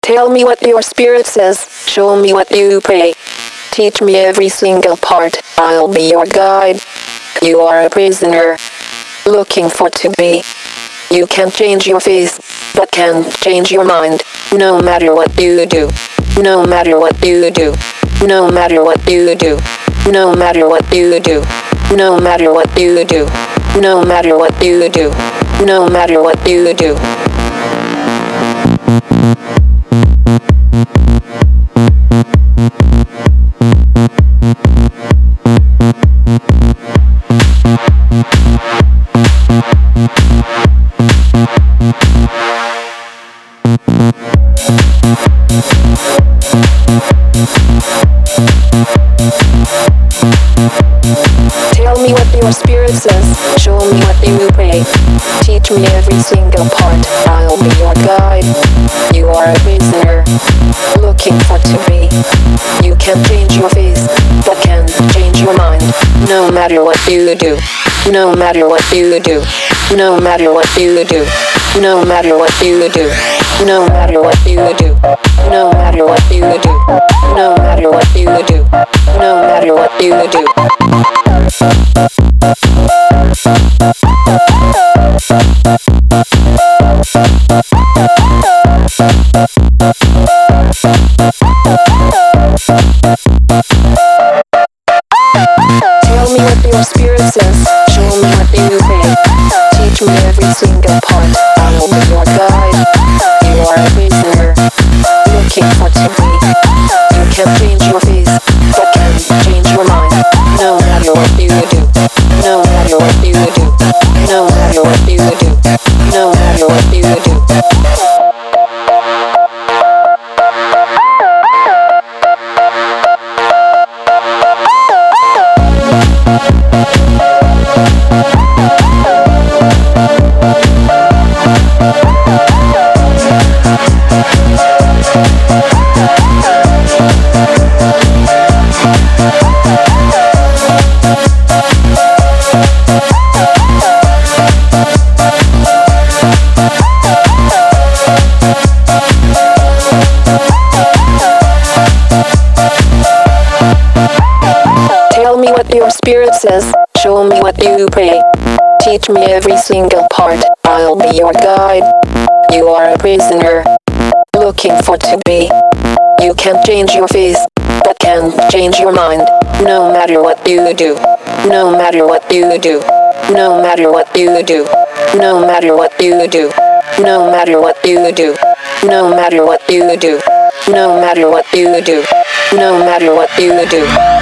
Tell me what your spirit says, show me what you pray. Teach me every single part, I'll be your guide. You are a prisoner, looking for to be. You can't change your face, but can change your mind. No matter what you do, no matter what you do, no matter what you do, no matter what you do, no matter what you do, no matter what you do, no matter what you do. Tell me what your spirit says, show me what you pray. Teach me every single part, I'll be your guide. You are a prisoner, looking for to be. You can't change your face, but can change your mind. No matter what you do, no matter what you do, no matter what you do, no matter what you do, no matter what you do, no matter what you do, no matter what you do, no matter what you do. Tell me what your spirit says, show me what you pray. Teach me every single part, I'll be your guide. You are a prisoner, looking for to be. You can't change your face, but can change your mind. No matter what you do, no matter what you do, no matter what you do, no matter what you do. Tell me what your spirit says, show me what you pray. Teach me every single part, I'll be your guide. You are a prisoner, looking for to be. You can't change your face, but can change your mind. No matter what you do, no matter what you do, no matter what you do, no matter what you do, no matter what you do, no matter what you do, no matter what you do, no matter what you do.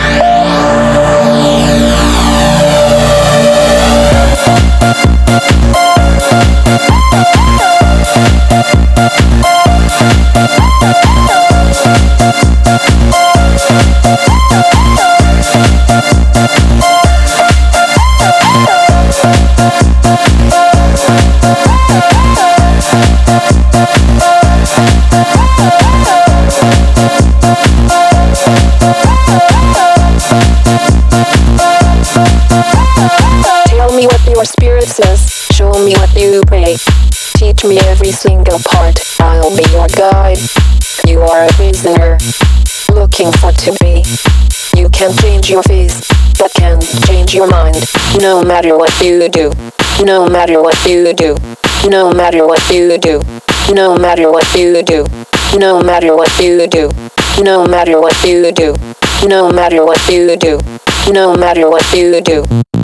Tell me what your spirit says, show me what you pray. Teach me every single part, I'll be your guide. You are a prisoner, looking for to be. You can't change your face, but can change your mind. No matter what you do, no matter what you do, no matter what you do, no matter what you do, no matter what you do, no matter what you do, no matter what you do, no matter what you do.